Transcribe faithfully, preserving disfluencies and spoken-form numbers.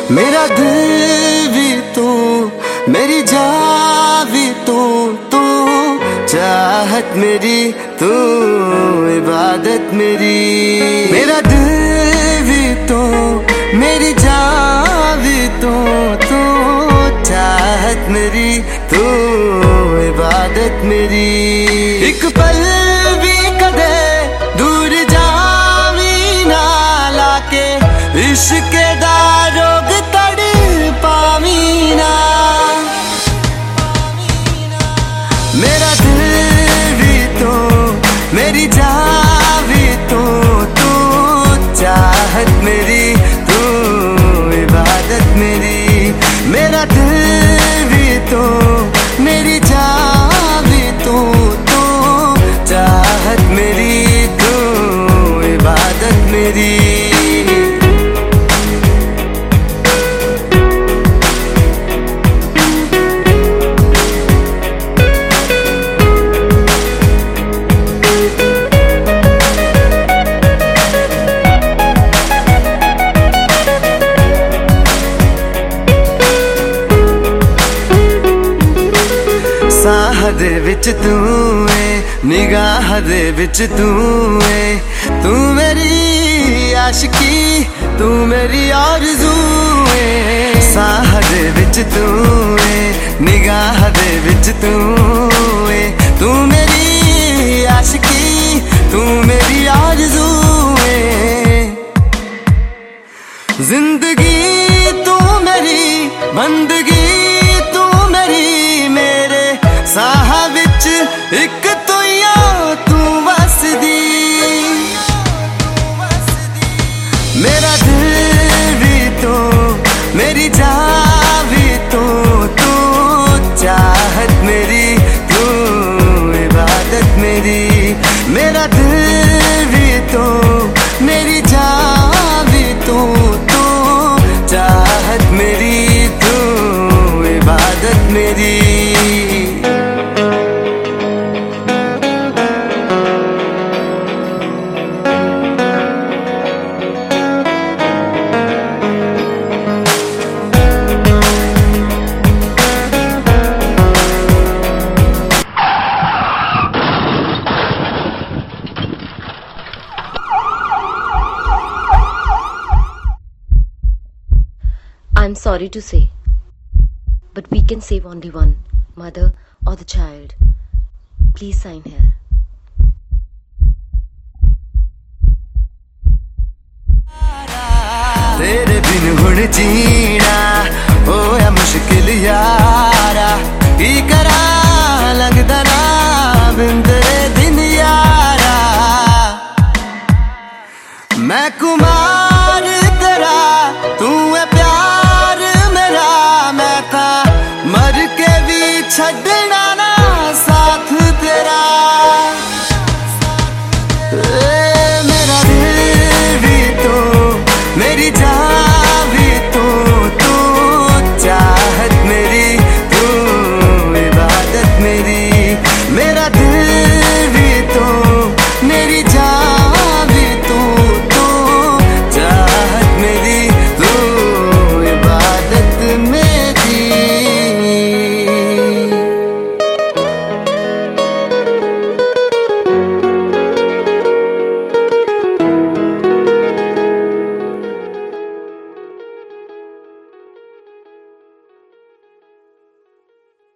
मेरा दिल भी तू, मेरी जान भी तू, तू चाहत मेरी, तू इबादत मेरी। मेरा दिल भी तू, मेरी जान भी तू, तू चाहत मेरी, तू इबादत मेरी। एक पल भी कदे दूर जावी ना लाके, इश्क दा रोग तड़ पावी ना। मेरा दिल भी तू, मेरी जान भी तू, तू चाहत मेरी, तू इबादत मेरी। मेरा दिल भी तू, मेरी जान भी तू, तू चाहत मेरी, तू इबादत मेरी। साह दे विच तू है, निगाह दे विच तू है, तू मेरी आशिकी, तू मेरी आरज़ू है। साह दे विच तू है, निगाह दे विच तू है, तू मेरी आशिकी, तू मेरी आरज़ू है। जिंदगी तू मेरी, बंदगी तू मेरी, मेरे साह विच एक तू या तू वसदी। मेरा दिल भी तू, मेरी जान भी तू, तू चाहत मेरी, तू इबादत मेरी। मेरा दिल भी तू, मेरी जान भी तू, तू चाहत मेरी, तू इबादत मेरी। I'm sorry to say, but we can save only one, mother or the child. Please sign here. तेरे बिन हुण जीना होया मुश्किल यारा, की करा लगदा ना बिन तेरे दिन यारा। मैं कुमार तेरा, तू है प्यार मेरा, मैं था मर के भी छड़